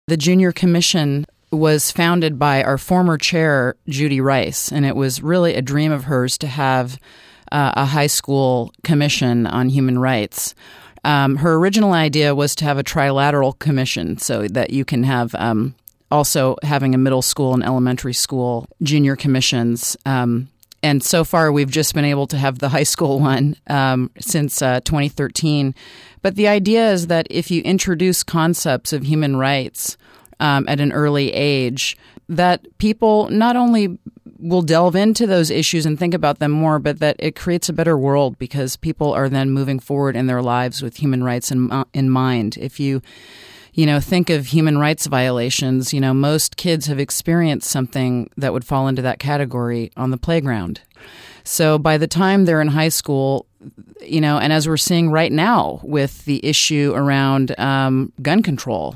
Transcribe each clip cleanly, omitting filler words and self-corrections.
The Junior Commission was founded by our former chair, Judy Rice, and it was really a dream of hers to have a high school commission on human rights. Her original idea was to have a trilateral commission so that you can have also having a middle school and elementary school junior commissions. And so far, we've just been able to have the high school one since 2013. But the idea is that if you introduce concepts of human rights at an early age, that people not only will delve into those issues and think about them more, but that it creates a better world because people are then moving forward in their lives with human rights in mind. If you think of human rights violations, most kids have experienced something that would fall into that category on the playground. So by the time they're in high school, and as we're seeing right now with the issue around gun control,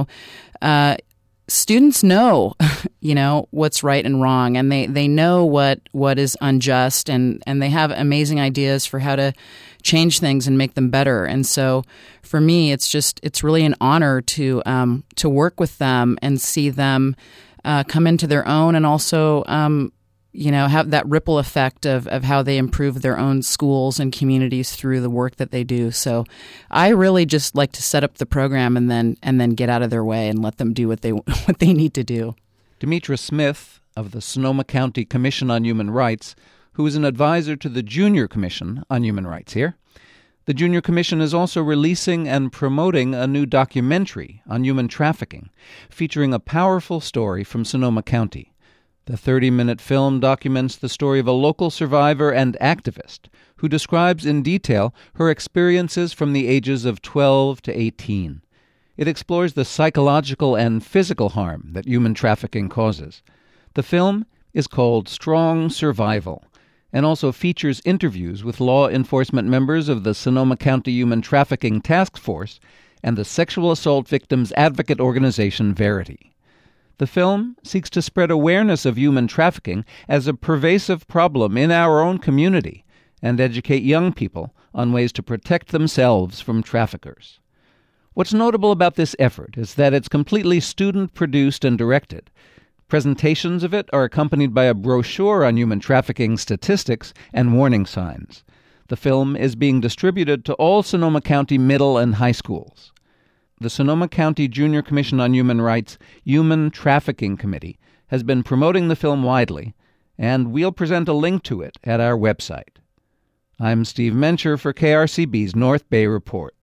students know, what's right and wrong, and they know what is unjust, and they have amazing ideas for how to change things and make them better. And so for me, it's really an honor to work with them and see them come into their own, and also have that ripple effect of how they improve their own schools and communities through the work that they do. So I really just like to set up the program and then get out of their way and let them do what they need to do. Demetra Smith of the Sonoma County Commission on Human Rights, who is an advisor to the Junior Commission on Human Rights here. The Junior Commission is also releasing and promoting a new documentary on human trafficking, featuring a powerful story from Sonoma County. The 30-minute film documents the story of a local survivor and activist who describes in detail her experiences from the ages of 12 to 18. It explores the psychological and physical harm that human trafficking causes. The film is called Strong Survival and also features interviews with law enforcement members of the Sonoma County Human Trafficking Task Force and the sexual assault victims advocate organization Verity. The film seeks to spread awareness of human trafficking as a pervasive problem in our own community and educate young people on ways to protect themselves from traffickers. What's notable about this effort is that it's completely student-produced and directed. Presentations of it are accompanied by a brochure on human trafficking statistics and warning signs. The film is being distributed to all Sonoma County middle and high schools. The Sonoma County Junior Commission on Human Rights Human Trafficking Committee has been promoting the film widely, and we'll present a link to it at our website. I'm Steve Mencher for KRCB's North Bay Report.